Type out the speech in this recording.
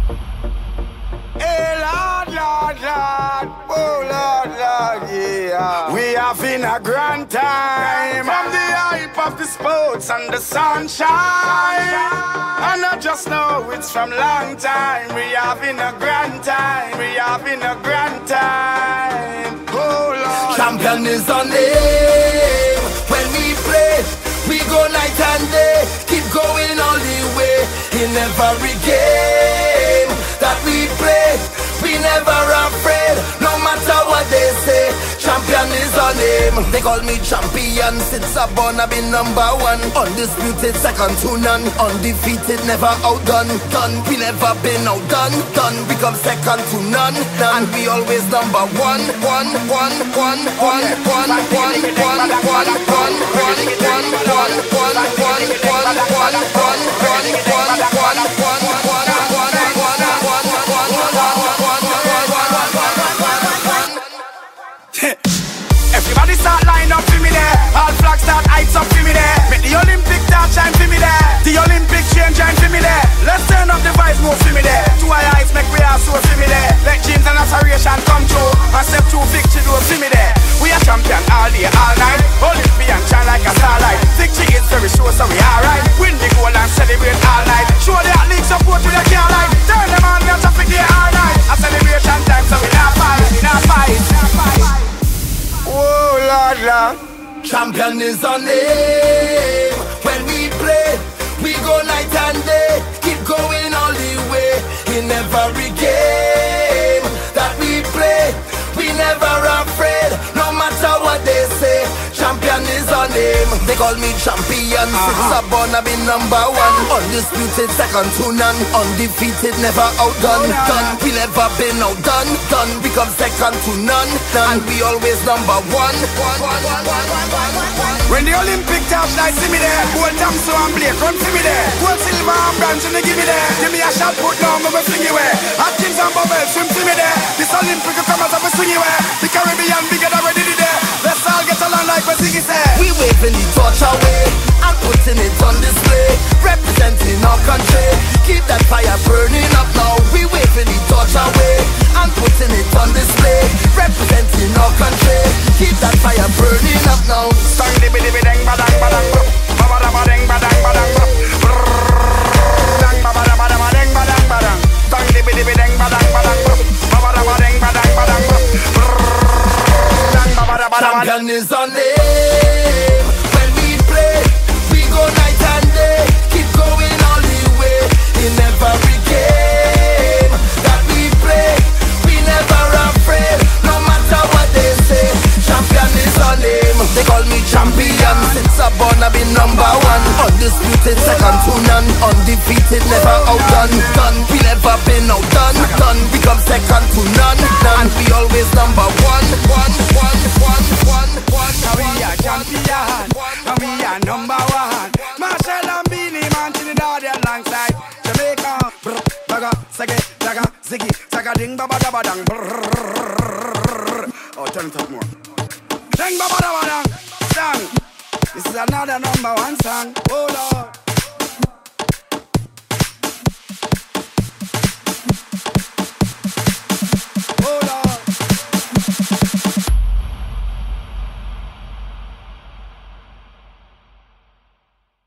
Hey, Lord, Lord, Lord. Oh, Lord, Lord, yeah. We having a grand time. From the hype of the sports and the sunshine. And I just know it's from long time. We having a grand time. We having a grand time. Oh, Lord. Champion is our name. When we play, we go night and day. Keep going all the way. In every game that we play, we never afraid. No matter what they say, champion is our name. They call me champion since I born. I've been number one, undisputed, second to none, undefeated, never outdone. Done, we never been outdone. Done, become second to none, and we always number one. One, one, one, one, one, one, one, one, one, one, one, one, one, everybody start line up for me there. All flags start heights up for me there. Make the Olympic torch shine for me there. The Olympic chain shine for me there. Let's turn up the vibes more for me there. Two eyes make we are so for me there. Let dreams and aspiration come true. And step through victory door for me there. We are champion all day, all night. Olympian shine like a starlight. Victory is very sure, so we alright. Win the goal and celebrate all night. Show the athletes support with the care light. Turn them on, we are traffic day all night. A celebration time, so we not fight, we not fight. Oh Lord, Lord. Champion is our name. When we play, we go night and day. Keep going all the way. In every game that we play, we never afraid. No matter what they say, champion is our name. They call me champion since I born. I've been number one, undisputed, second to none, undefeated, never outdone. Done, we never been outdone. Done, become second to none, and we always number one. When the Olympic top night, see me there. Gold, Thompson and Blake, run for me there. Gold, silver and bronze, and they give me there. Give me a shot put down, me will fling you away. Atkins and Bubbles, swim for me there. This Olympic will come out of a swing you away. The Caribbean bigger already did there. Let's all get along like what Ziggy said. We waving the torch away and putting it on display, representing our country. Keep that fire burning up now. We waving the torch away and putting it on display, representing our country. Keep that fire burning up now. Stang di bi deng badang badang ba ba ba deng badang badang dang ba ba deng badang badang. Stang di bi deng badang badang ba ba deng badang badang dang ba ba. Champion is our name. When we play, we go night and day. Keep going all the way. In every game that we play, we never afraid. No matter what they say, champion is our name. They call me champion since I born. I've been number one, undisputed, second to none, undefeated, never outdone. Done, we never been outdone. Done, become second to none, and we always number one. Now we are champion, and we are number one. Marshall and Beanie Man to the daddy alongside Jamaica. Baga, sage, daga, ziggy, saga ding, baba daba dang. Oh, turn it up more. Ding, baba daba dang, song. This is another number one song. Oh Lord.